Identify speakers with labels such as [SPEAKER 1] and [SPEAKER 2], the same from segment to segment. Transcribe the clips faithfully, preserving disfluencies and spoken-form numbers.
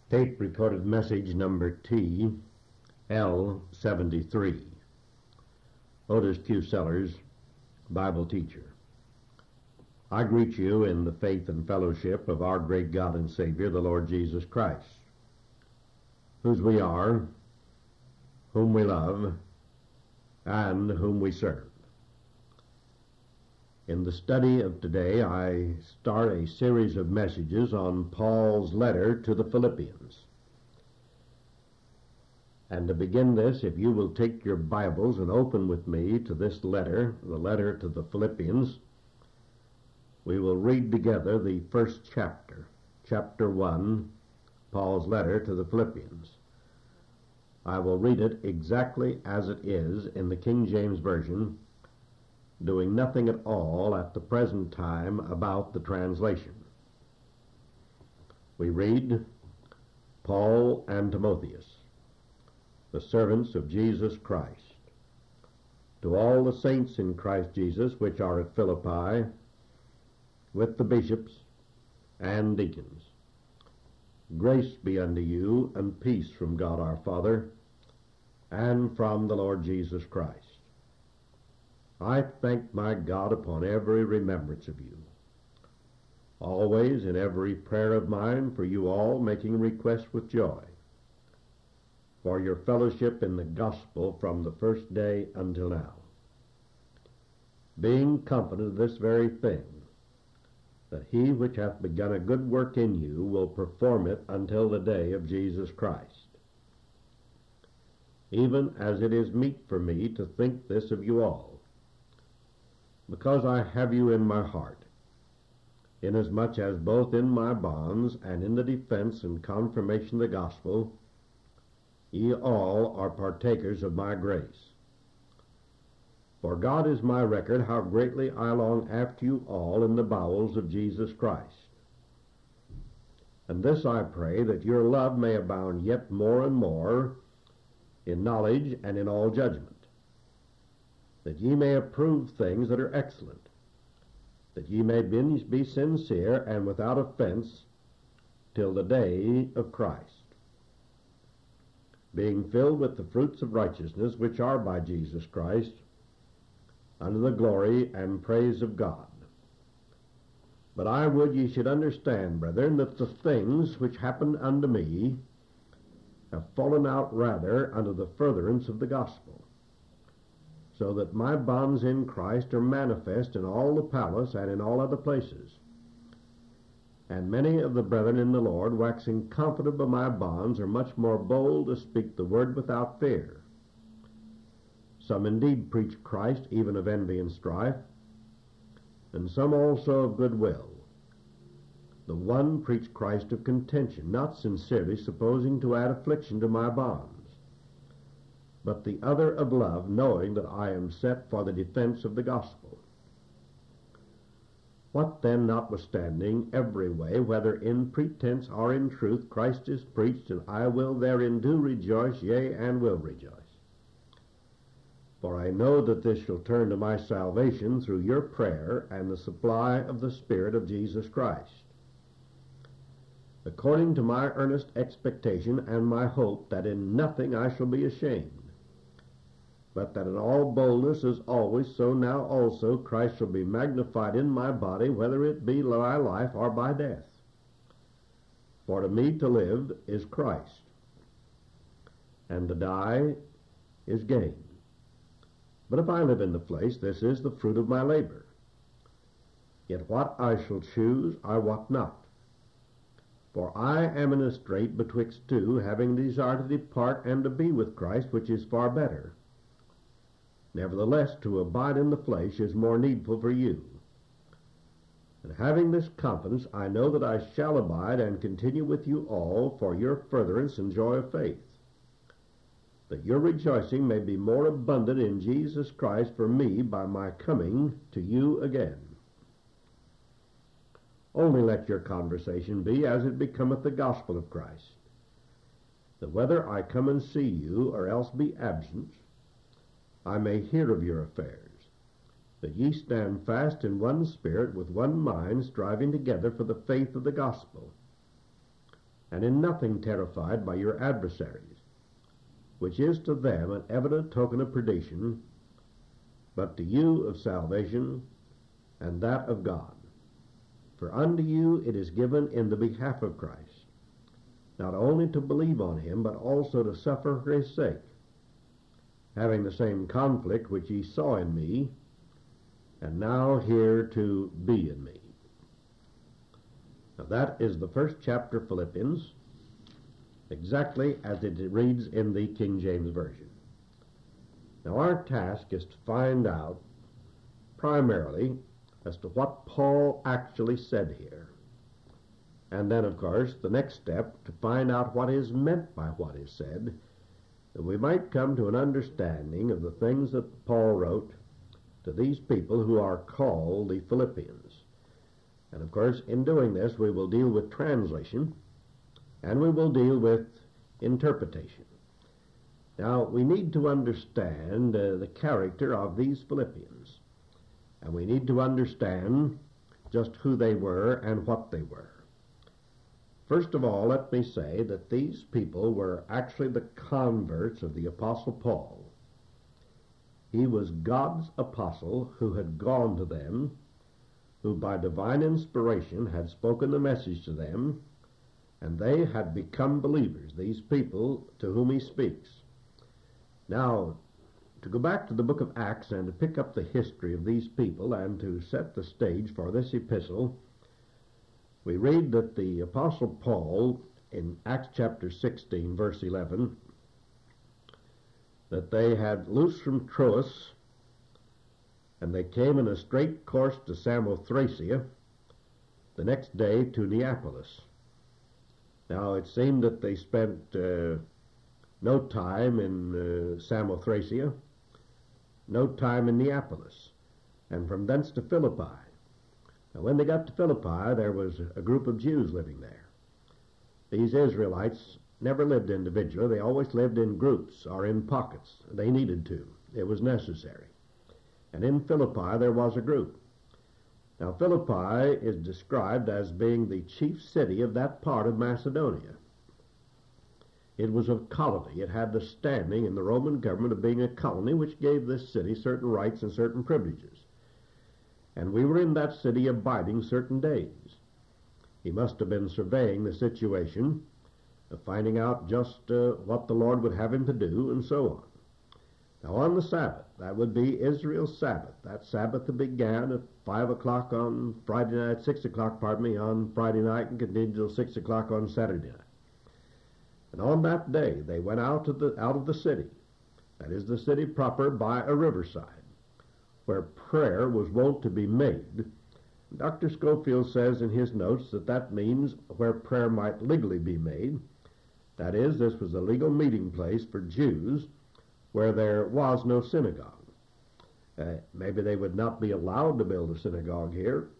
[SPEAKER 1] Tape recorded message number T L seventy-three. Otis Q. Sellers, Bible teacher. I greet you in the faith and fellowship of our great God and Savior, the Lord Jesus Christ, whose we are, whom we love, and whom we serve. In the study of today, I start a series of messages on Paul's letter to the Philippians. And to begin this, if you will take your Bibles and open with me to this letter, the letter to the Philippians, we will read together the first chapter, chapter one, Paul's letter to the Philippians. I will read it exactly as it is in the King James Version, doing nothing at all at the present time about the translation. We read, Paul and Timotheus, the servants of Jesus Christ, to all the saints in Christ Jesus which are at Philippi, with the bishops and deacons. Grace be unto you, and peace from God our Father, and from the Lord Jesus Christ. I thank my God upon every remembrance of you, always in every prayer of mine for you all, making request with joy, for your fellowship in the gospel from the first day until now, being confident of this very thing, that he which hath begun a good work in you will perform it until the day of Jesus Christ. Even as it is meet for me to think this of you all, because I have you in my heart, inasmuch as both in my bonds and in the defense and confirmation of the gospel, ye all are partakers of my grace. For God is my record how greatly I long after you all in the bowels of Jesus Christ. And this I pray, that your love may abound yet more and more in knowledge and in all judgment, that ye may approve things that are excellent, that ye may be sincere and without offense till the day of Christ, being filled with the fruits of righteousness which are by Jesus Christ, unto the glory and praise of God. But I would ye should understand, brethren, that the things which happened unto me have fallen out rather unto the furtherance of the gospel, so that my bonds in Christ are manifest in all the palace and in all other places. And many of the brethren in the Lord, waxing confident of my bonds, are much more bold to speak the word without fear. Some indeed preach Christ, even of envy and strife, and some also of goodwill. The one preached Christ of contention, not sincerely, supposing to add affliction to my bonds, but the other of love, knowing that I am set for the defense of the gospel. What then, notwithstanding, every way, whether in pretense or in truth, Christ is preached, and I will therein do rejoice, yea, and will rejoice. For I know that this shall turn to my salvation through your prayer and the supply of the Spirit of Jesus Christ, according to my earnest expectation and my hope, that in nothing I shall be ashamed, but that in all boldness as always, so now also Christ shall be magnified in my body, whether it be by life or by death. For to me to live is Christ, and to die is gain. But if I live in the flesh, this is the fruit of my labor. Yet what I shall choose I wot not. For I am in a strait betwixt two, having desire to depart and to be with Christ, which is far better. Nevertheless, to abide in the flesh is more needful for you. And having this confidence, I know that I shall abide and continue with you all for your furtherance and joy of faith, that your rejoicing may be more abundant in Jesus Christ for me by my coming to you again. Only let your conversation be as it becometh the gospel of Christ, that whether I come and see you or else be absent, I may hear of your affairs, that ye stand fast in one spirit, with one mind, striving together for the faith of the gospel, and in nothing terrified by your adversaries, which is to them an evident token of perdition, but to you of salvation, and that of God. For unto you it is given in the behalf of Christ, not only to believe on him, but also to suffer for his sake, having the same conflict which ye saw in me, and now here to be in me. Now that is the first chapter of Philippians, exactly as it reads in the King James Version. Now our task is to find out primarily as to what Paul actually said here. And then, of course, the next step to find out what is meant by what is said, that we might come to an understanding of the things that Paul wrote to these people who are called the Philippians. And of course, in doing this, we will deal with translation, and we will deal with interpretation. Now, we need to understand uh, the character of these Philippians, and we need to understand just who they were and what they were. First of all, let me say that these people were actually the converts of the Apostle Paul. He was God's apostle who had gone to them, who by divine inspiration had spoken the message to them, and they had become believers, these people to whom he speaks. Now, to go back to the book of Acts and to pick up the history of these people and to set the stage for this epistle, we read that the Apostle Paul in Acts chapter sixteen, verse eleven, that they had loosed from Troas, and they came in a straight course to Samothracia, the next day to Neapolis. Now it seemed that they spent uh, no time in uh, Samothracia, no time in Neapolis, and from thence to Philippi. Now when they got to Philippi, there was a group of Jews living there. These Israelites never lived individually. They always lived in groups or in pockets. They needed to. It was necessary. And in Philippi there was a group. Now Philippi is described as being the chief city of that part of Macedonia. It was a colony. It had the standing in the Roman government of being a colony, which gave this city certain rights and certain privileges. And we were in that city abiding certain days. He must have been surveying the situation, finding out just uh, what the Lord would have him to do, and so on. Now on the Sabbath, that would be Israel's Sabbath, that Sabbath that began at five o'clock on Friday night, six o'clock, pardon me, on Friday night and continued till six o'clock on Saturday night. And on that day, they went out of the, out of the city, that is the city proper, by a riverside, where prayer was wont to be made. Doctor Schofield says in his notes that that means where prayer might legally be made. That is, this was a legal meeting place for Jews where there was no synagogue. Uh, maybe they would not be allowed to build a synagogue here.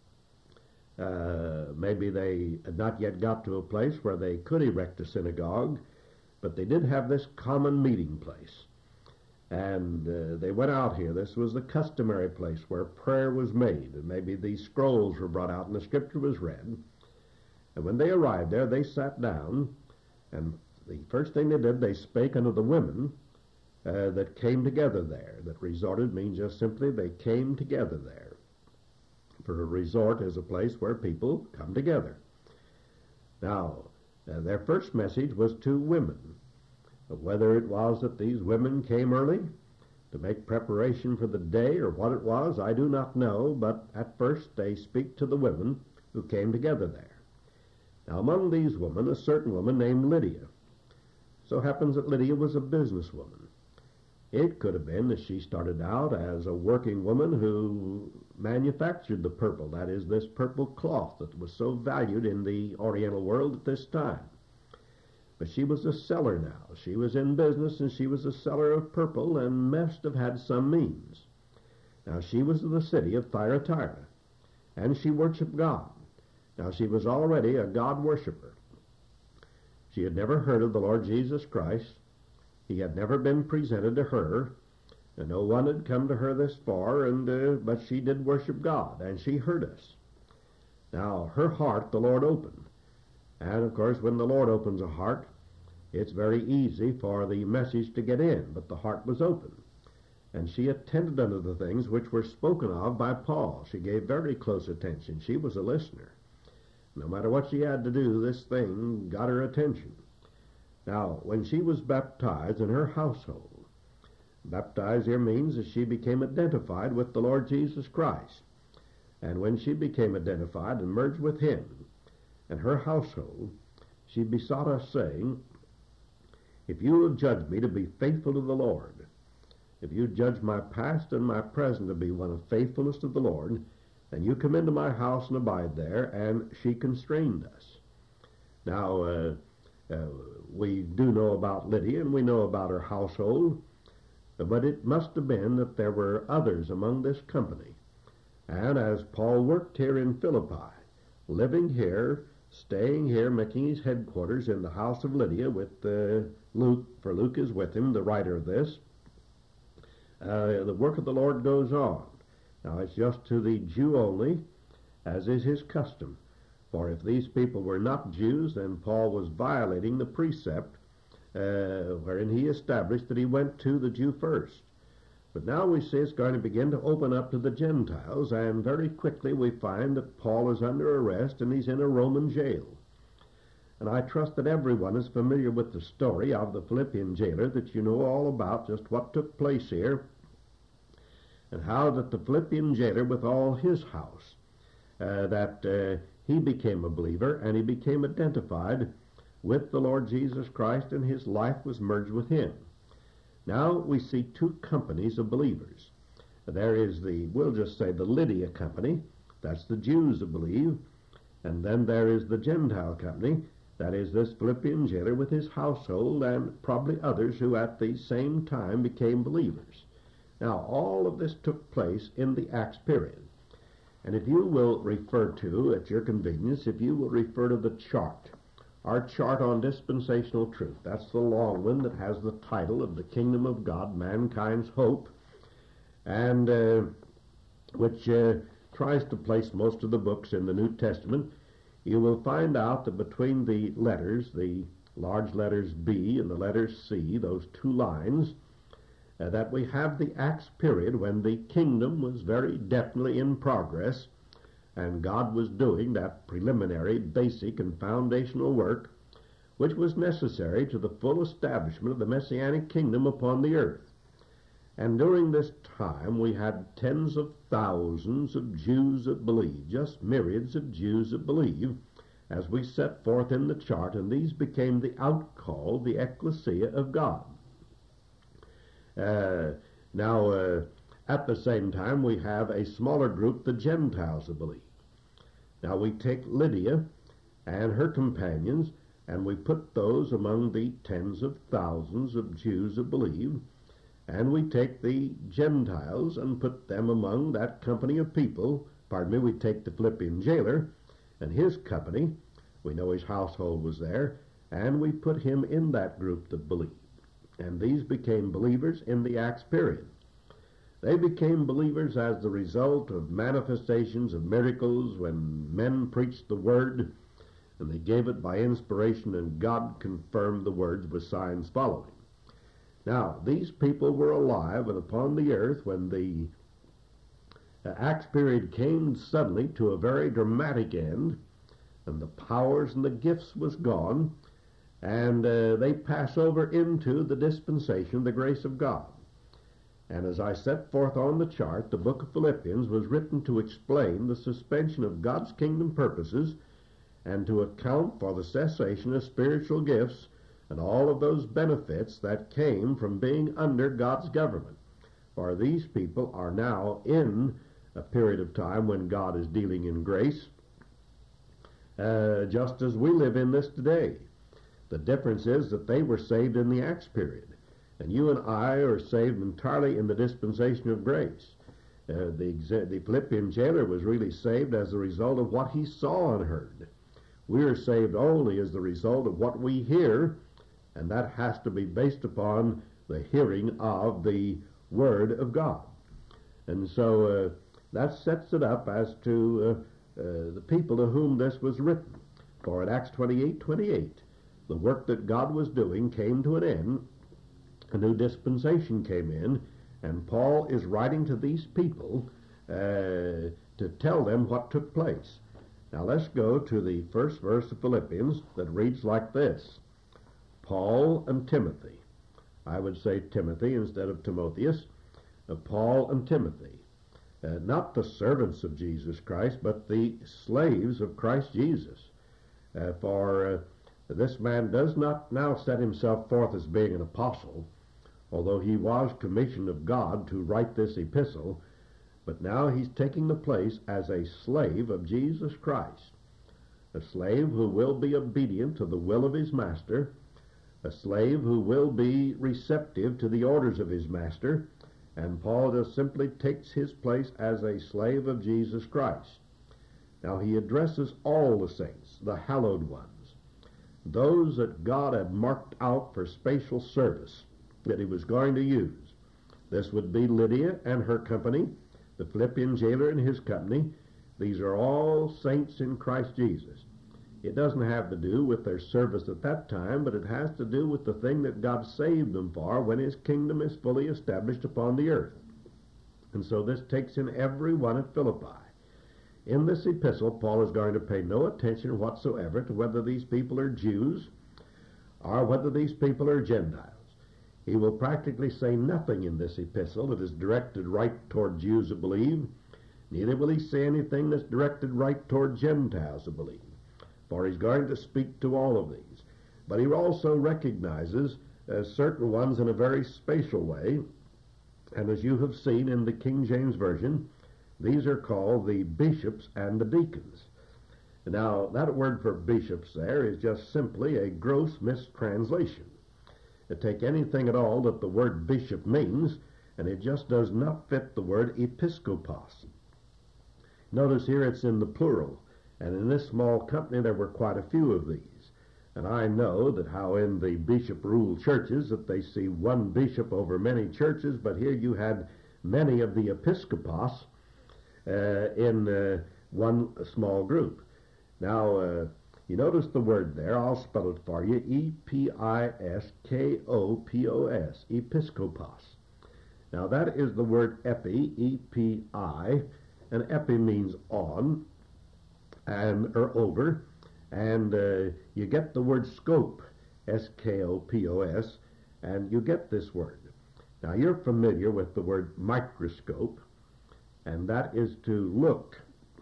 [SPEAKER 1] Uh, maybe they had not yet got to a place where they could erect a synagogue, but they did have this common meeting place. And uh, they went out here. This was the customary place where prayer was made, and maybe these scrolls were brought out and the scripture was read. And when they arrived there, they sat down, and the first thing they did, they spake unto the women uh, that came together there. That resorted means just simply they came together there. For a resort is a place where people come together. Now, uh, their first message was to women. Whether it was that these women came early to make preparation for the day or what it was, I do not know, but at first they speak to the women who came together there. Now among these women, a certain woman named Lydia. So happens that Lydia was a businesswoman. It could have been that she started out as a working woman who manufactured the purple, that is, this purple cloth that was so valued in the Oriental world at this time. But she was a seller now. She was in business, and she was a seller of purple, and must have had some means. Now she was of the city of Thyatira, and she worshiped God. Now she was already a God worshiper. She had never heard of the Lord Jesus Christ. He had never been presented to her, and no one had come to her this far, and uh, but she did worship God, and she heard us. Now her heart the Lord opened. And, of course, when the Lord opens a heart, it's very easy for the message to get in, but the heart was open. And she attended unto the things which were spoken of by Paul. She gave very close attention. She was a listener. No matter what she had to do, this thing got her attention. Now, when she was baptized in her household, baptized here means that she became identified with the Lord Jesus Christ. And when she became identified and merged with him and her household, she besought us, saying, if you will judge me to be faithful to the Lord, if you judge my past and my present to be one of faithfulness to the Lord, then you come into my house and abide there. And she constrained us. Now, uh, uh, we do know about Lydia, and we know about her household, but it must have been that there were others among this company. And as Paul worked here in Philippi, living here, staying here, making his headquarters in the house of Lydia with uh, Luke, for Luke is with him, the writer of this, uh, the work of the Lord goes on. Now, it's just to the Jew only, as is his custom. For if these people were not Jews, then Paul was violating the precept uh, wherein he established that he went to the Jew first. But now we see it's going to begin to open up to the Gentiles, and very quickly we find that Paul is under arrest and he's in a Roman jail. And I trust that everyone is familiar with the story of the Philippian jailer, that you know all about just what took place here, and how that the Philippian jailer with all his house, uh, that uh, he became a believer, and he became identified with the Lord Jesus Christ, and his life was merged with him. Now we see two companies of believers. There is the, we'll just say the Lydia company, that's the Jews that believe, and then there is the Gentile company, that is this Philippian jailer with his household, and probably others who at the same time became believers. Now all of this took place in the Acts period. And if you will refer to, at your convenience, if you will refer to the chart, our chart on dispensational truth, that's the long one that has the title of the Kingdom of God, Mankind's Hope, and uh, which uh, tries to place most of the books in the New Testament, you will find out that between the letters, the large letters B and the letters C, those two lines, uh, that we have the Acts period when the kingdom was very definitely in progress, and God was doing that preliminary, basic, and foundational work which was necessary to the full establishment of the Messianic kingdom upon the earth. And during this time we had tens of thousands of Jews that believed, just myriads of Jews that believed, as we set forth in the chart, and these became the outcalled, the ecclesia of God. Uh, now, uh, at the same time, we have a smaller group, the Gentiles that believe. Now we take Lydia and her companions, and we put those among the tens of thousands of Jews that believe, and we take the Gentiles and put them among that company of people. Pardon me, we take the Philippian jailer and his company, we know his household was there, and we put him in that group that believed. And these became believers in the Acts period. They became believers as the result of manifestations of miracles when men preached the word, and they gave it by inspiration, and God confirmed the words with signs following. Now, these people were alive and upon the earth when the uh, Acts period came suddenly to a very dramatic end, and the powers and the gifts was gone, and uh, they pass over into the dispensation of the grace of God. And as I set forth on the chart, the book of Philippians was written to explain the suspension of God's kingdom purposes and to account for the cessation of spiritual gifts and all of those benefits that came from being under God's government. For these people are now in a period of time when God is dealing in grace, uh, just as we live in this today. The difference is that they were saved in the Acts period, and you and I are saved entirely in the dispensation of grace. Uh, the, the Philippian jailer was really saved as a result of what he saw and heard. We are saved only as the result of what we hear, and that has to be based upon the hearing of the Word of God. And so uh, that sets it up as to uh, uh, the people to whom this was written. For in Acts twenty-eight twenty-eight, the work that God was doing came to an end, a new dispensation came in, and Paul is writing to these people uh, to tell them what took place. Now let's go to the first verse of Philippians that reads like this: Paul and Timothy. I would say Timothy instead of Timotheus. Uh, Paul and Timothy. Uh, not the servants of Jesus Christ, but the slaves of Christ Jesus. Uh, for uh, this man does not now set himself forth as being an apostle, although he was commissioned of God to write this epistle, but now he's taking the place as a slave of Jesus Christ, a slave who will be obedient to the will of his master, a slave who will be receptive to the orders of his master, and Paul just simply takes his place as a slave of Jesus Christ. Now he addresses all the saints, the hallowed ones, those that God had marked out for special service that he was going to use. This would be Lydia and her company, the Philippian jailer and his company. These are all saints in Christ Jesus. It doesn't have to do with their service at that time, but it has to do with the thing that God saved them for when his kingdom is fully established upon the earth. And so this takes in every one at Philippi. In this epistle, Paul is going to pay no attention whatsoever to whether these people are Jews or whether these people are Gentiles. He will practically say nothing in this epistle that is directed right toward Jews who believe. Neither will he say anything that's directed right toward Gentiles who believe, for he's going to speak to all of these. But he also recognizes uh, certain ones in a very spatial way, and as you have seen in the King James Version, these are called the bishops and the deacons. Now, that word for bishops there is just simply a gross mistranslation. To take anything at all that the word bishop means, and it just does not fit the word episkopos. Notice here it's in the plural, and in this small company there were quite a few of these. And I know that how in the bishop-ruled churches that they see one bishop over many churches, but here you had many of the episkopos uh, in uh, one small group. Now, uh, you notice the word there. I'll spell it for you. E P I S K O P O S, episkopos. Now, that is the word epi, E P I, and epi means on, and or over, and uh, you get the word scope, S K O P O S, and you get this word. Now, you're familiar with the word microscope, and that is to look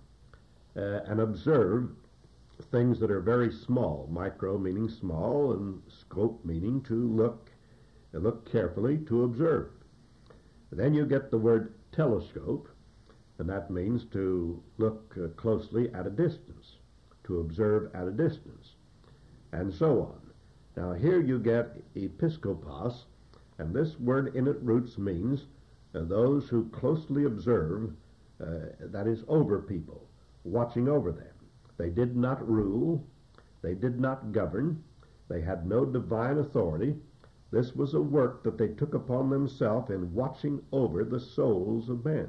[SPEAKER 1] uh, and observe things that are very small, micro meaning small, and scope meaning to look, uh, look carefully, to observe. Then you get the word telescope, and that means to look uh, closely at a distance, to observe at a distance, and so on. Now here you get episkopos, and this word in its roots means uh, those who closely observe, uh, that is over people, watching over them. They did not rule, they did not govern, they had no divine authority. This was a work that they took upon themselves in watching over the souls of men.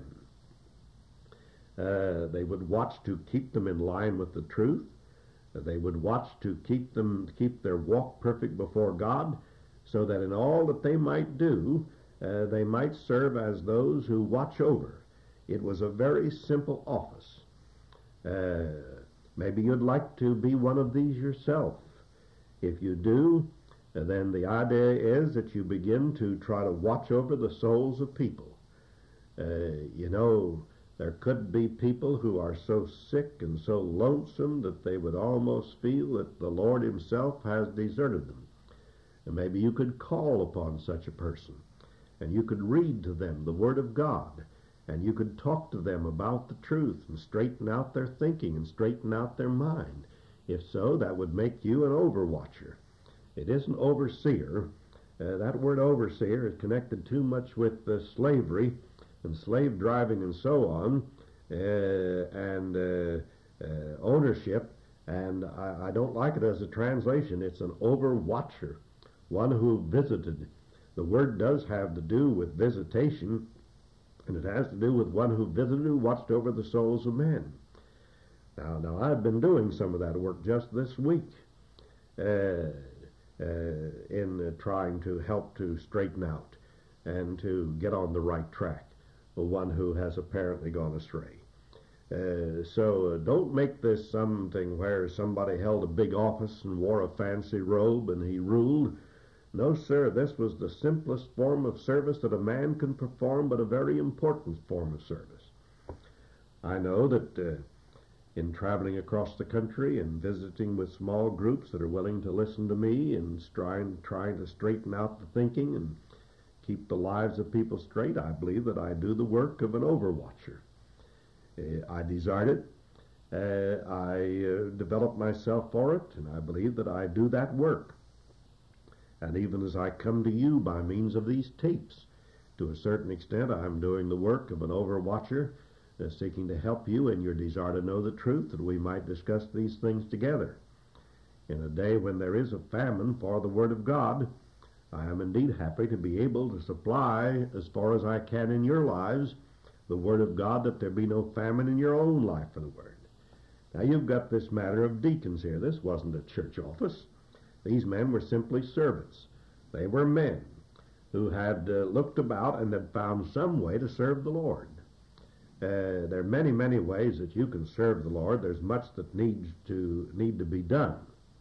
[SPEAKER 1] Uh, they would watch to keep them in line with the truth. Uh, they would watch to keep them keep their walk perfect before God, so that in all that they might do, uh, they might serve as those who watch over. It was a very simple office. Uh, maybe you'd like to be one of these yourself. If you do, uh, then the idea is that you begin to try to watch over the souls of people. Uh, you know, there could be people who are so sick and so lonesome that they would almost feel that the Lord himself has deserted them. And maybe you could call upon such a person, and you could read to them the Word of God, and you could talk to them about the truth and straighten out their thinking and straighten out their mind. If so, that would make you an overwatcher. It isn't overseer. Uh, that word overseer is connected too much with uh, slavery and slave driving and so on, uh, and uh, uh, ownership, and I, I don't like it as a translation. It's an overwatcher, one who visited. The word does have to do with visitation, and it has to do with one who visited, who watched over the souls of men. Now, now I've been doing some of that work just this week uh, uh, in uh, trying to help to straighten out and to get on the right track for one who has apparently gone astray. Uh, so uh, don't make this something where somebody held a big office and wore a fancy robe and he ruled. No, sir, this was the simplest form of service that a man can perform, but a very important form of service. I know that uh, in traveling across the country and visiting with small groups that are willing to listen to me and trying, trying to straighten out the thinking and keep the lives of people straight, I believe that I do the work of an overwatcher. Uh, I desired it. Uh, I uh, developed myself for it, and I believe that I do that work. And even as I come to you by means of these tapes, to a certain extent, I'm doing the work of an overwatcher, uh, seeking to help you in your desire to know the truth, that we might discuss these things together. In a day when there is a famine for the Word of God, I am indeed happy to be able to supply, as far as I can in your lives, the Word of God, that there be no famine in your own life for the Word. Now, you've got this matter of deacons here. This wasn't a church office. These men were simply servants. They were men who had uh, looked about and had found some way to serve the Lord. Uh, there are many, many ways that you can serve the Lord. There's much that needs to need to be done.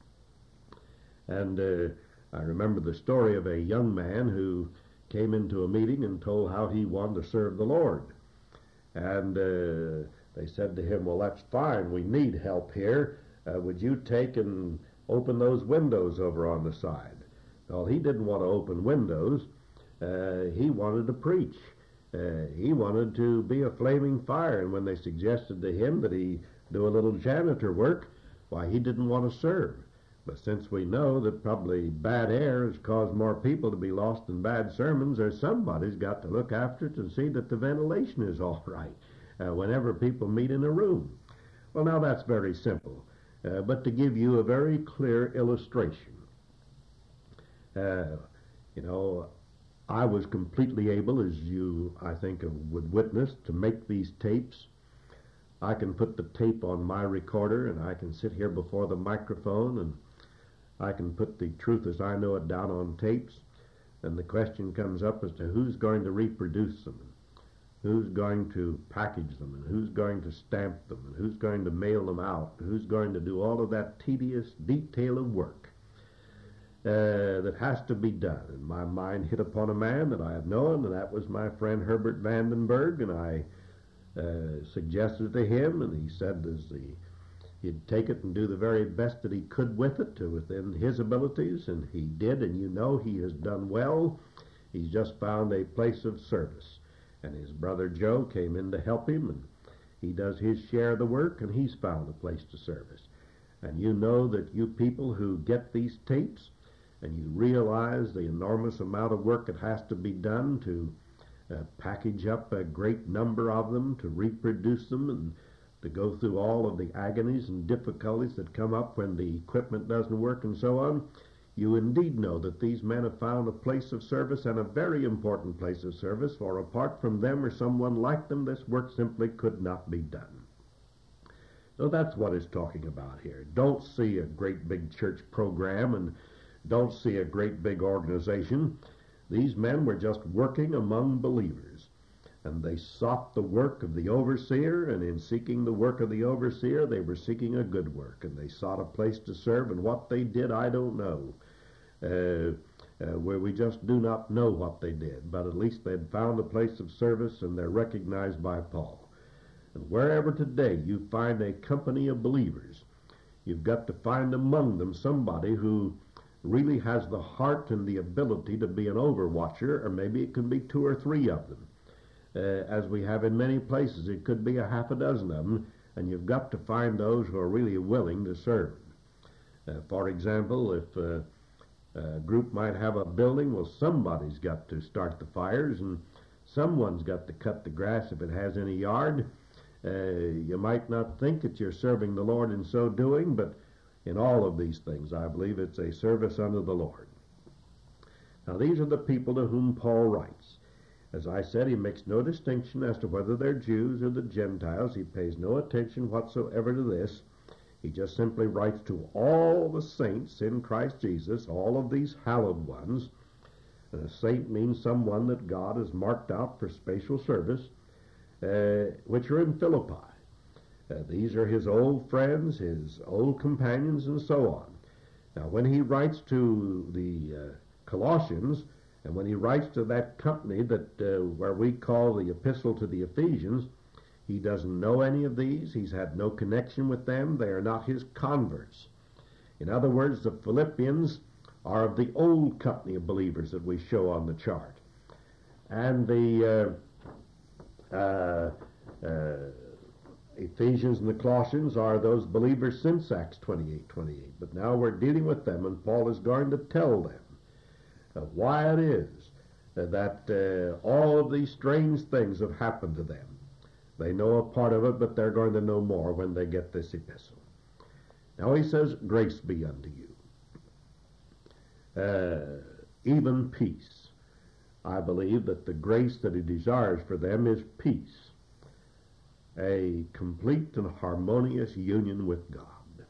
[SPEAKER 1] And uh, I remember the story of a young man who came into a meeting and told how he wanted to serve the Lord. And uh, they said to him, well, that's fine. We need help here. Uh, would you take and open those windows over on the side? Well, he didn't want to open windows. Uh, he wanted to preach. Uh, he wanted to be a flaming fire. And when they suggested to him that he do a little janitor work, why, he didn't want to serve. But since we know that probably bad air has caused more people to be lost in bad sermons, there's somebody's got to look after it and see that the ventilation is all right uh, whenever people meet in a room. Well, now that's very simple. Uh, but to give you a very clear illustration, uh, you know, I was completely able, as you, I think, would witness, to make these tapes. I can put the tape on my recorder, and I can sit here before the microphone, and I can put the truth as I know it down on tapes, and the question comes up as to who's going to reproduce them, and who's going to package them, and who's going to stamp them, and who's going to mail them out, and who's going to do all of that tedious detail of work uh, that has to be done. And my mind hit upon a man that I have known, and that was my friend Herbert Vandenberg, and I uh, suggested to him, and he said as the he'd take it and do the very best that he could with it to within his abilities, and he did, and you know he has done well. He's just found a place of service, and his brother Joe came in to help him, and he does his share of the work, and he's found a place to service. And you know that you people who get these tapes and you realize the enormous amount of work that has to be done to uh, package up a great number of them, to reproduce them, and to go through all of the agonies and difficulties that come up when the equipment doesn't work and so on, you indeed know that these men have found a place of service, and a very important place of service, for apart from them or someone like them, this work simply could not be done. So that's what it's talking about here. Don't see a great big church program, and don't see a great big organization. These men were just working among believers. And they sought the work of the overseer, and in seeking the work of the overseer, they were seeking a good work, and they sought a place to serve, and what they did, I don't know, uh, uh, where we just do not know what they did, but at least they'd found a place of service, and they're recognized by Paul. And wherever today you find a company of believers, you've got to find among them somebody who really has the heart and the ability to be an overwatcher, or maybe it can be two or three of them. Uh, as we have in many places, it could be a half a dozen of them, and you've got to find those who are really willing to serve. Uh, for example, if uh, a group might have a building, well, somebody's got to start the fires, and someone's got to cut the grass if it has any yard. Uh, you might not think that you're serving the Lord in so doing, but in all of these things, I believe it's a service unto the Lord. Now, these are the people to whom Paul writes. As I said, he makes no distinction as to whether they're Jews or the Gentiles. He pays no attention whatsoever to this. He just simply writes to all the saints in Christ Jesus, all of these hallowed ones. And a saint means someone that God has marked out for special service, uh, which are in Philippi. Uh, these are his old friends, his old companions, and so on. Now, when he writes to the uh, Colossians, and when he writes to that company that uh, where we call the epistle to the Ephesians, he doesn't know any of these. He's had no connection with them. They are not his converts. In other words, the Philippians are of the old company of believers that we show on the chart. And the uh, uh, uh, Ephesians and the Colossians are those believers since Acts twenty-eight twenty-eight. But now we're dealing with them, and Paul is going to tell them uh, why it is uh, that uh, all of these strange things have happened to them. They know a part of it, but they're going to know more when they get this epistle. Now he says, grace be unto you. Uh, even peace. I believe that the grace that he desires for them is peace. A complete and harmonious union with God.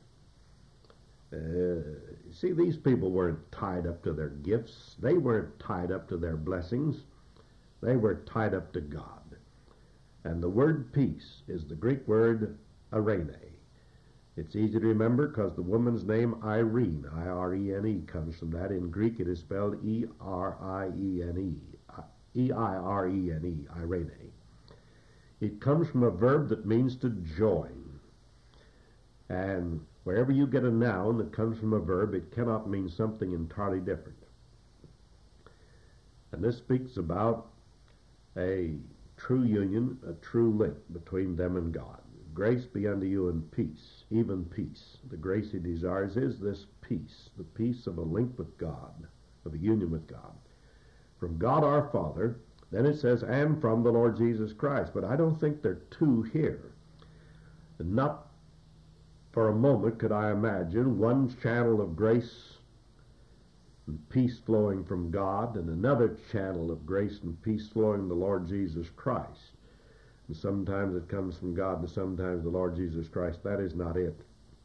[SPEAKER 1] Uh, see, these people weren't tied up to their gifts. They weren't tied up to their blessings. They were tied up to God. And the word peace is the Greek word eirene. It's easy to remember because the woman's name Irene, I R E N E, comes from that. In Greek it is spelled E R I E N E, E I R E N E, Irene. It comes from a verb that means to join. And wherever you get a noun that comes from a verb, it cannot mean something entirely different. And this speaks about a true union, a true link between them and God. Grace be unto you and peace, even peace. The grace he desires is this peace, the peace of a link with God, of a union with God. From God our Father, then it says, and from the Lord Jesus Christ. But I don't think there are two here. Not for a moment could I imagine one channel of grace and peace flowing from God, and another channel of grace and peace flowing from the Lord Jesus Christ. And sometimes it comes from God, and sometimes the Lord Jesus Christ. That is not it.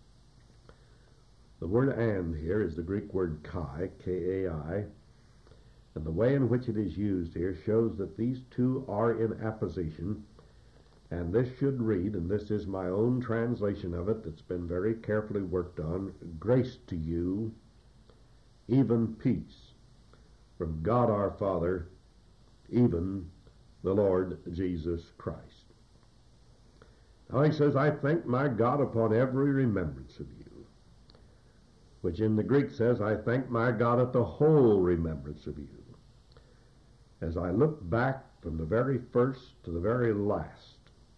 [SPEAKER 1] The word and here is the Greek word kai, K A I, and the way in which it is used here shows that these two are in apposition, and this should read, and this is my own translation of it that's been very carefully worked on, grace to you, even peace, from God our Father, even the Lord Jesus Christ. Now he says, I thank my God upon every remembrance of you, which in the Greek says, I thank my God at the whole remembrance of you. As I look back from the very first to the very last,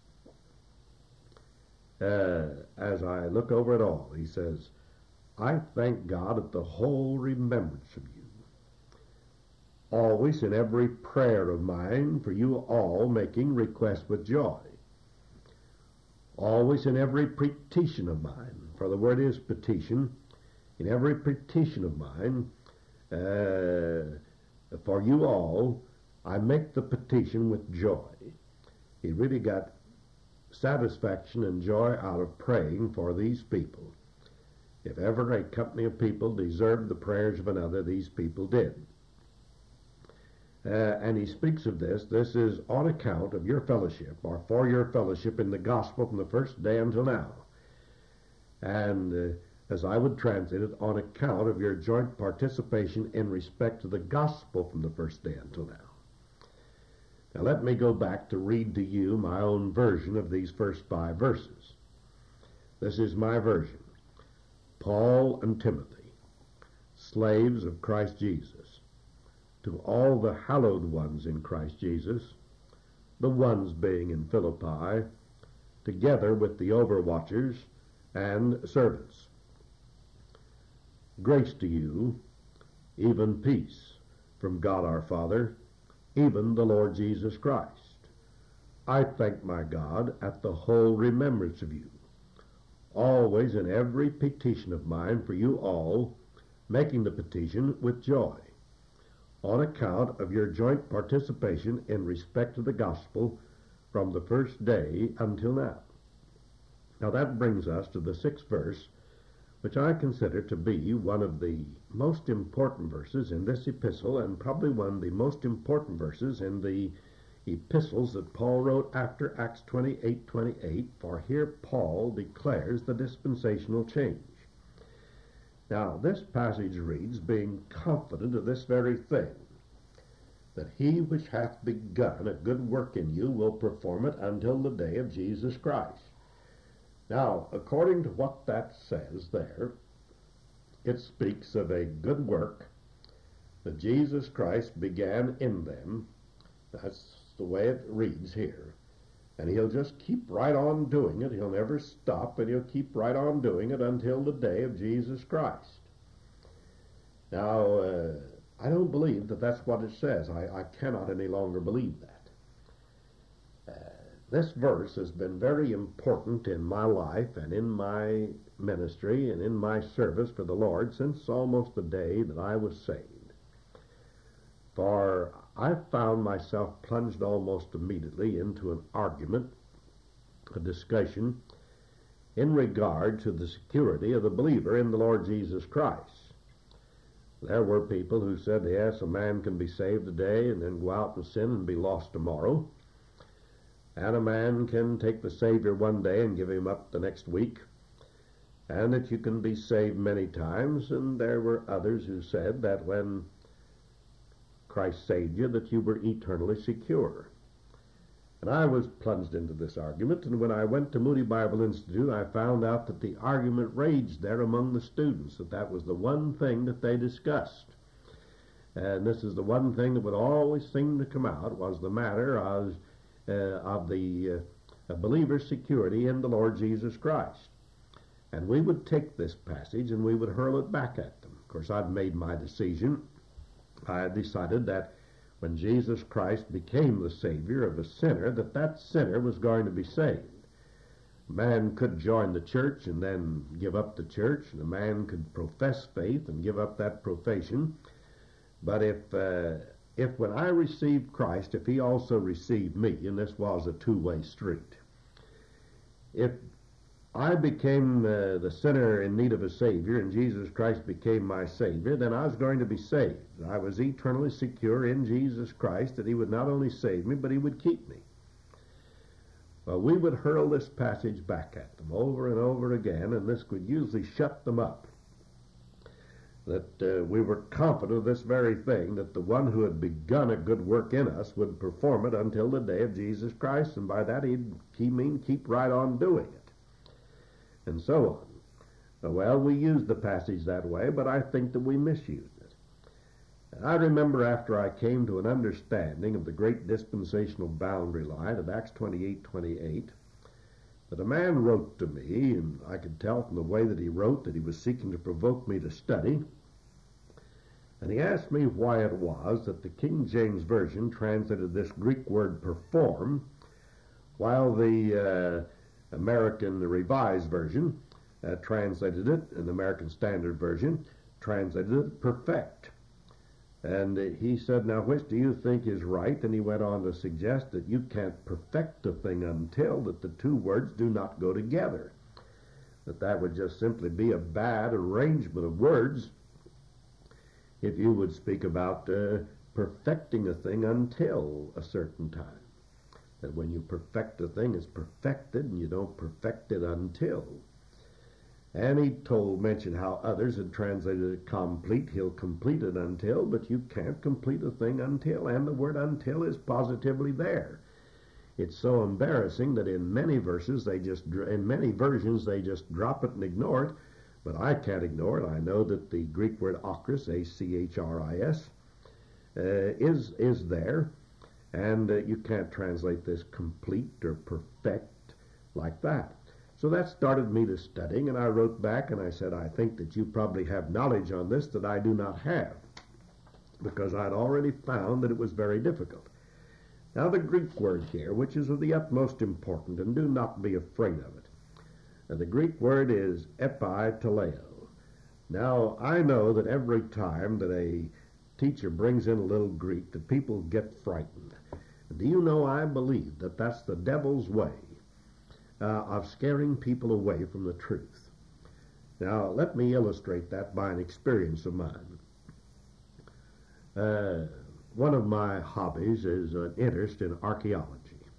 [SPEAKER 1] uh, as I look over it all, he says, I thank God at the whole remembrance of you. Always in every prayer of mine for you all making request with joy. Always in every petition of mine, for the word is petition, in every petition of mine, uh, for you all, I make the petition with joy. He really got satisfaction and joy out of praying for these people. If ever a company of people deserved the prayers of another, these people did. Uh, and he speaks of this. This is on account of your fellowship, or for your fellowship in the gospel from the first day until now. And uh, as I would translate it, on account of your joint participation in respect to the gospel from the first day until now. Now let me go back to read to you my own version of these first five verses. This is my version. Paul and Timothy, slaves of Christ Jesus, to all the hallowed ones in Christ Jesus, the ones being in Philippi, together with the overwatchers and servants. Grace to you, even peace, from God our Father, even the Lord Jesus Christ. I thank my God at the whole remembrance of you, always in every petition of mine for you all, making the petition with joy. on account of your joint participation in respect to the gospel from the first day until now. Now that brings us to the sixth verse, which I consider to be one of the most important verses in this epistle, and probably one of the most important verses in the epistles that Paul wrote after Acts twenty-eight twenty-eight, for here Paul declares the dispensational change. Now, this passage reads, being confident of this very thing, that he which hath begun a good work in you will perform it until the day of Jesus Christ. Now, according to what that says there, it speaks of a good work that Jesus Christ began in them. That's the way it reads here. And he'll just keep right on doing it. He'll never stop, and he'll keep right on doing it until the day of Jesus Christ. Now, uh, I don't believe that that's what it says. I, I cannot any longer believe that. Uh, this verse has been very important in my life and in my ministry and in my service for the Lord since almost the day that I was saved. For I found myself plunged almost immediately into an argument, a discussion, in regard to the security of the believer in the Lord Jesus Christ. There were people who said, yes, a man can be saved today and then go out and sin and be lost tomorrow. And a man can take the Savior one day and give him up the next week. And that you can be saved many times. And there were others who said that when Christ saved you, that you were eternally secure. And I was plunged into this argument, and when I went to Moody Bible Institute, I found out that the argument raged there among the students, that that was the one thing that they discussed. And this is the one thing that would always seem to come out, was the matter of, uh, of the uh, believer's security in the Lord Jesus Christ. And we would take this passage and we would hurl it back at them. Of course, I've made my decision. I had decided that when Jesus Christ became the Savior of a sinner, that that sinner was going to be saved. A man could join the church and then give up the church, and a man could profess faith and give up that profession. But if, uh, if when I received Christ, if he also received me, and this was a two-way street, if I became uh, the sinner in need of a Savior, and Jesus Christ became my Savior, then I was going to be saved. I was eternally secure in Jesus Christ, that he would not only save me, but he would keep me. Well, we would hurl this passage back at them over and over again, and this would usually shut them up. That uh, we were confident of this very thing, that the one who had begun a good work in us would perform it until the day of Jesus Christ, and by that he'd he mean keep right on doing it. And so on. Well, we used the passage that way, but I think that we misused it. And I remember after I came to an understanding of the great dispensational boundary line of Acts twenty-eight twenty-eight, that a man wrote to me, and I could tell from the way that he wrote that he was seeking to provoke me to study. And he asked me why it was that the King James Version translated this Greek word perform, while the uh, American the Revised Version uh, translated it, and the American Standard Version translated it perfect. And uh, he said, now which do you think is right? And he went on to suggest that you can't perfect a thing until that the two words do not go together. That that would just simply be a bad arrangement of words if you would speak about uh, perfecting a thing until a certain time. That when you perfect a thing, it's perfected, and you don't perfect it until. And he told, mentioned how others had translated it complete. He'll complete it until, but you can't complete a thing until, and the word until is positively there. It's so embarrassing that in many verses, they just, in many versions, they just drop it and ignore it, but I can't ignore it. I know that the Greek word achris, A C H R I S, uh, is, is there. And uh, you can't translate this complete or perfect like that. So that started me to studying, and I wrote back and I said, I think that you probably have knowledge on this that I do not have, because I'd already found that it was very difficult. Now the Greek word here, which is of the utmost importance, and do not be afraid of it. And the Greek word is epiteleo. Now I know that every time that a teacher brings in a little Greek that people get frightened. And do you know, I believe that that's the devil's way uh, of scaring people away from the truth. Now, let me illustrate that by an experience of mine. Uh, one of my hobbies is an interest in archaeology.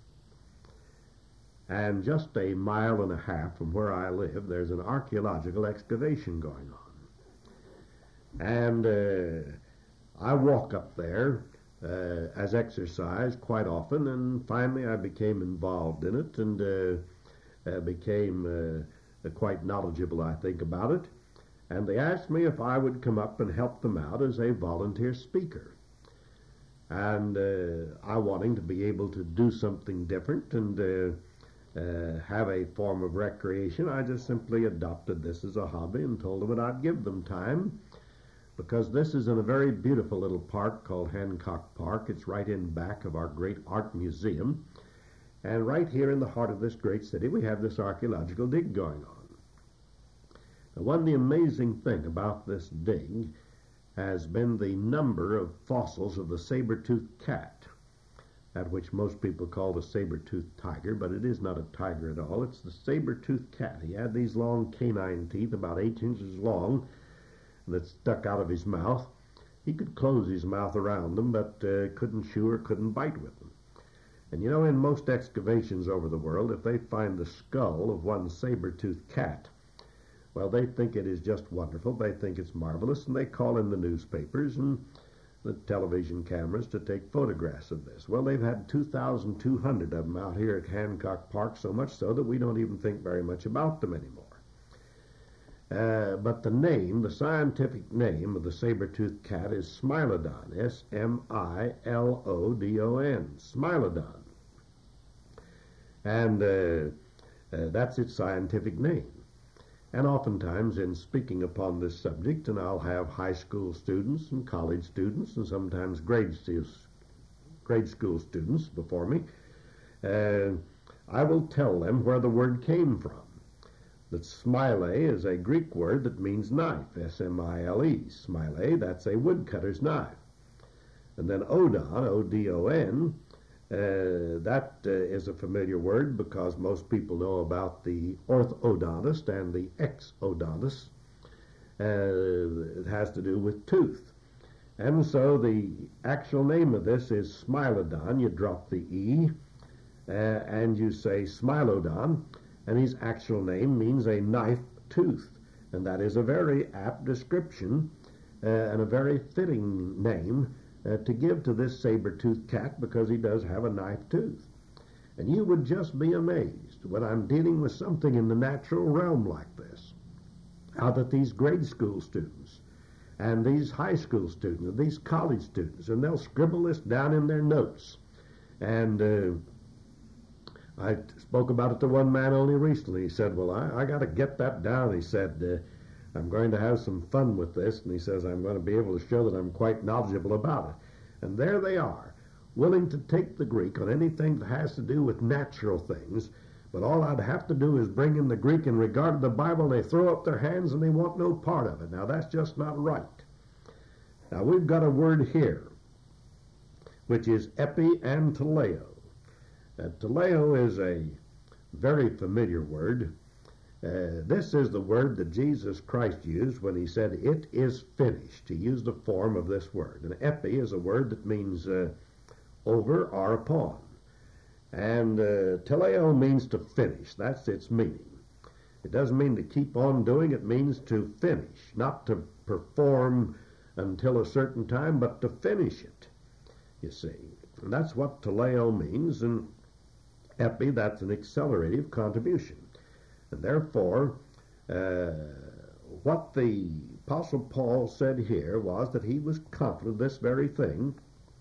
[SPEAKER 1] And just a mile and a half from where I live, there's an archaeological excavation going on. And uh, I walk up there uh, as exercise quite often, and finally I became involved in it and uh, uh, became uh, quite knowledgeable, I think, about it. And they asked me if I would come up and help them out as a volunteer speaker. And uh, I wanting to be able to do something different and uh, Uh, have a form of recreation, I just simply adopted this as a hobby and told them that I'd give them time, because this is in a very beautiful little park called Hancock Park. It's right in back of our great art museum, and right here in the heart of this great city we have this archaeological dig going on. Now, one of the amazing thing about this dig has been the number of fossils of the saber-toothed cat, at which most people call the saber-toothed tiger, but it is not a tiger at all. It's the saber-toothed cat. He had these long canine teeth, about eight inches long, that stuck out of his mouth. He could close his mouth around them, but uh, couldn't chew or couldn't bite with them. And you know, in most excavations over the world, if they find the skull of one saber-toothed cat, well, they think it is just wonderful. They think it's marvelous, and they call in the newspapers and the television cameras to take photographs of this. Well, they've had two thousand two hundred of them out here at Hancock Park, so much so that we don't even think very much about them anymore. Uh, but the name, the scientific name of the saber-toothed cat is Smilodon, S M I L O D O N, Smilodon. And uh, uh, that's its scientific name. And oftentimes in speaking upon this subject, and I'll have high school students and college students and sometimes grade, grade school students before me, uh, I will tell them where the word came from. That smile is a Greek word that means knife, S M I L E. Smile, that's a woodcutter's knife. And then odon, O D O N, Uh, that uh, is a familiar word because most people know about the orthodontist and the exodontist. Uh, it has to do with tooth. And so the actual name of this is Smilodon. You drop the E uh, and you say Smilodon, and his actual name means a knife tooth. And that is a very apt description uh, and a very fitting name Uh, to give to this saber-toothed cat, because he does have a knife tooth. And you would just be amazed when I'm dealing with something in the natural realm like this, how that these grade school students and these high school students and these college students, and they'll scribble this down in their notes. And uh, I spoke about it to one man only recently. He said, well, I, I got to get that down. He said, uh, I'm going to have some fun with this, and he says I'm going to be able to show that I'm quite knowledgeable about it. And there they are, willing to take the Greek on anything that has to do with natural things, but all I'd have to do is bring in the Greek in regard to the Bible, and they throw up their hands and they want no part of it. Now, that's just not right. Now, we've got a word here, which is epi and teleo. Uh, teleo is a very familiar word. Uh, this is the word that Jesus Christ used when he said, it is finished. He used a form of this word. And epi is a word that means uh, over or upon. And uh, teleo means to finish. That's its meaning. It doesn't mean to keep on doing. It means to finish, not to perform until a certain time, but to finish it, you see. And that's what teleo means. And epi, that's an accelerative contribution. And therefore, uh, what the Apostle Paul said here was that he was confident of this very thing,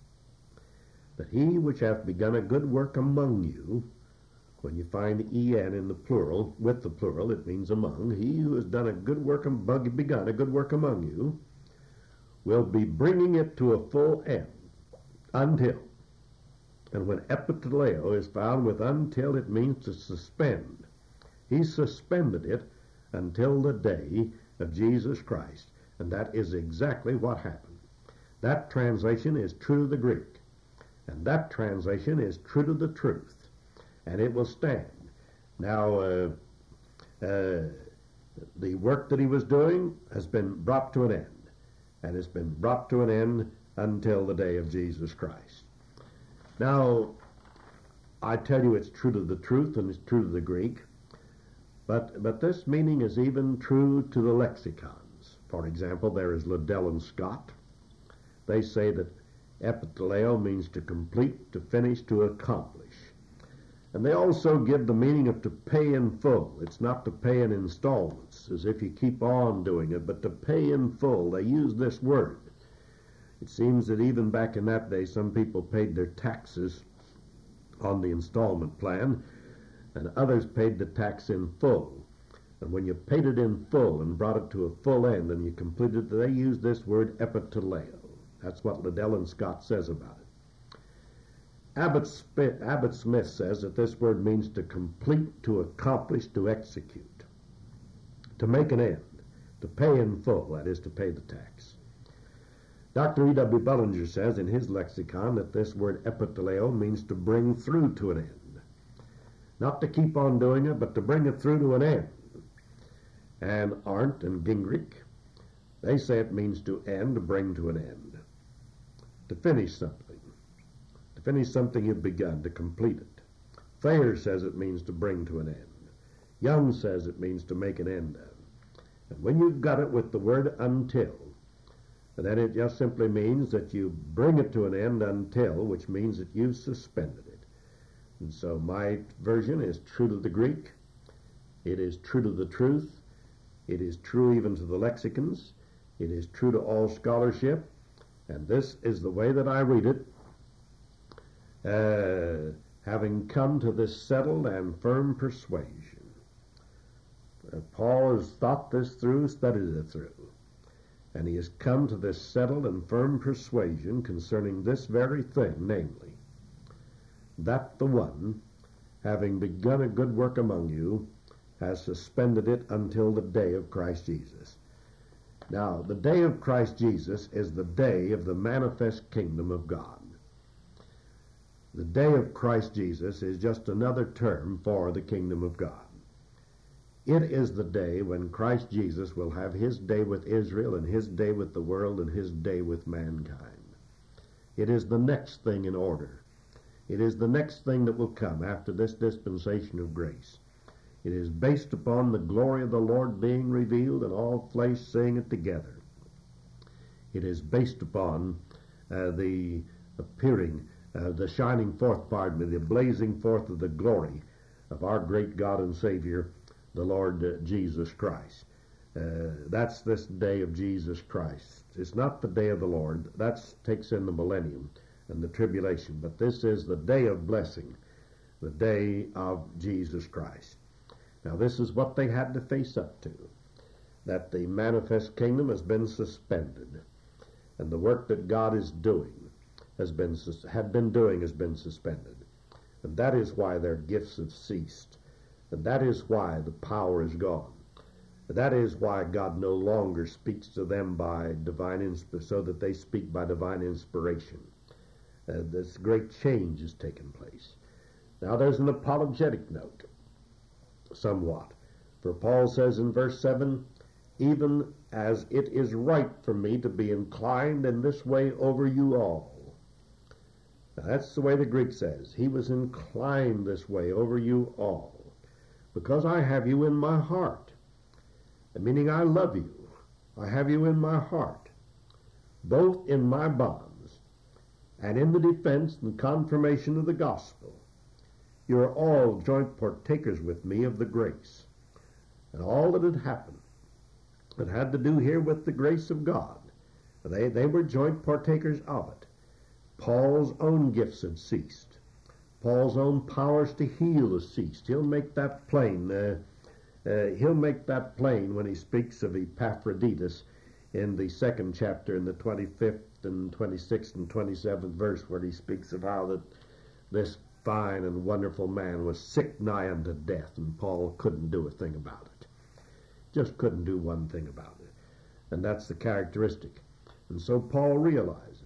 [SPEAKER 1] that he which hath begun a good work among you, when you find en in the plural, with the plural, it means among, he who has done a good work, begun a good work among you, will be bringing it to a full end, until. And when epiteleo is found with until, it means to suspend. He suspended it until the day of Jesus Christ. And that is exactly what happened. That translation is true to the Greek. And that translation is true to the truth. And it will stand. Now, uh, uh, the work that he was doing has been brought to an end. And it's been brought to an end until the day of Jesus Christ. Now, I tell you it's true to the truth and it's true to the Greek. But, but this meaning is even true to the lexicons. For example, there is Liddell and Scott. They say that epiteleo means to complete, to finish, to accomplish. And they also give the meaning of to pay in full. It's not to pay in installments, as if you keep on doing it, but to pay in full. They use this word. It seems that even back in that day, some people paid their taxes on the installment plan, and others paid the tax in full. And when you paid it in full and brought it to a full end and you completed it, they use this word epiteleo. That's what Liddell and Scott says about it. Abbott Smith, Abbott Smith says that this word means to complete, to accomplish, to execute, to make an end, to pay in full, that is, to pay the tax. Doctor E W Bullinger says in his lexicon that this word epiteleo means to bring through to an end. Not to keep on doing it, but to bring it through to an end. And Arndt and Gingrich, they say it means to end, to bring to an end, to finish something. To finish something you've begun, to complete it. Thayer says it means to bring to an end. Young says it means to make an end of. And when you've got it with the word until, then it just simply means that you bring it to an end until, which means that you've suspended it. And so my version is true to the Greek. It is true to the truth. It is true even to the lexicons. It is true to all scholarship. And this is the way that I read it, uh, having come to this settled and firm persuasion. Uh, Paul has thought this through, studied it through. And he has come to this settled and firm persuasion concerning this very thing, namely, that the one, having begun a good work among you, has suspended it until the day of Christ Jesus. Now, the day of Christ Jesus is the day of the manifest kingdom of God. The day of Christ Jesus is just another term for the kingdom of God. It is the day when Christ Jesus will have his day with Israel and his day with the world and his day with mankind. It is the next thing in order. It is the next thing that will come after this dispensation of grace. It is based upon the glory of the Lord being revealed and all flesh seeing it together. It is based upon uh, the appearing, uh, the shining forth, pardon me, the blazing forth of the glory of our great God and Savior, the Lord uh, Jesus Christ. Uh, that's this day of Jesus Christ. It's not the day of the Lord. That takes in the millennium and the tribulation. But this is the day of blessing, the day of Jesus Christ. Now, this is what they had to face up to, that the manifest kingdom has been suspended, and the work that God is doing has been had been doing has been suspended, and that is why their gifts have ceased, and that is why the power is gone. That is why God no longer speaks to them by divine inspiration, so that they speak by divine inspiration. Uh, this great change has taken place. Now, there's an apologetic note. Somewhat. For Paul says in verse seven, even as it is right for me to be inclined in this way over you all. Now that's the way the Greek says. He was inclined this way over you all, because I have you in my heart. Meaning I love you. I have you in my heart, both in my bonds and in the defense and confirmation of the gospel. You are all joint partakers with me of the grace. And all that had happened, it had to do here with the grace of God. They, they were joint partakers of it. Paul's own gifts had ceased. Paul's own powers to heal has ceased. He'll make that plain. Uh, uh, he'll make that plain when he speaks of Epaphroditus in the second chapter, in the twenty-fifth and twenty-sixth and twenty-seventh verse, where he speaks of how that this fine and wonderful man was sick nigh unto death, and Paul couldn't do a thing about it. Just couldn't do one thing about it. And that's the characteristic. And so Paul realizes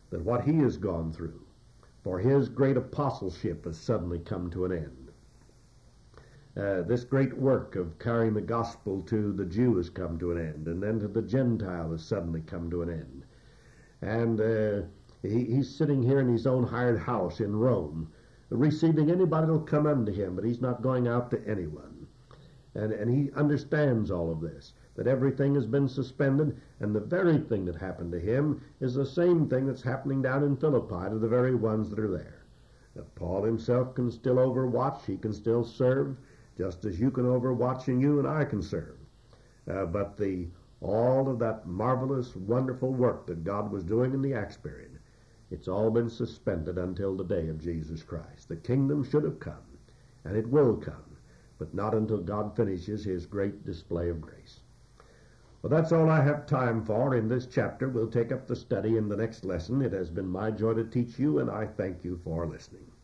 [SPEAKER 1] that what he has gone through, for his great apostleship has suddenly come to an end. Uh, this great work of carrying the gospel to the Jew has come to an end, and then to the Gentile has suddenly come to an end. And uh, he, he's sitting here in his own hired house in Rome, receiving anybody that'll come unto him, but he's not going out to anyone. And, and he understands all of this, that everything has been suspended, and the very thing that happened to him is the same thing that's happening down in Philippi to the very ones that are there. That Paul himself can still overwatch, he can still serve, just as you can overwatch and you and I can serve. Uh, but the all of that marvelous, wonderful work that God was doing in the Acts period, it's all been suspended until the day of Jesus Christ. The kingdom should have come, and it will come, but not until God finishes his great display of grace. Well, that's all I have time for in this chapter. We'll take up the study in the next lesson. It has been my joy to teach you, and I thank you for listening.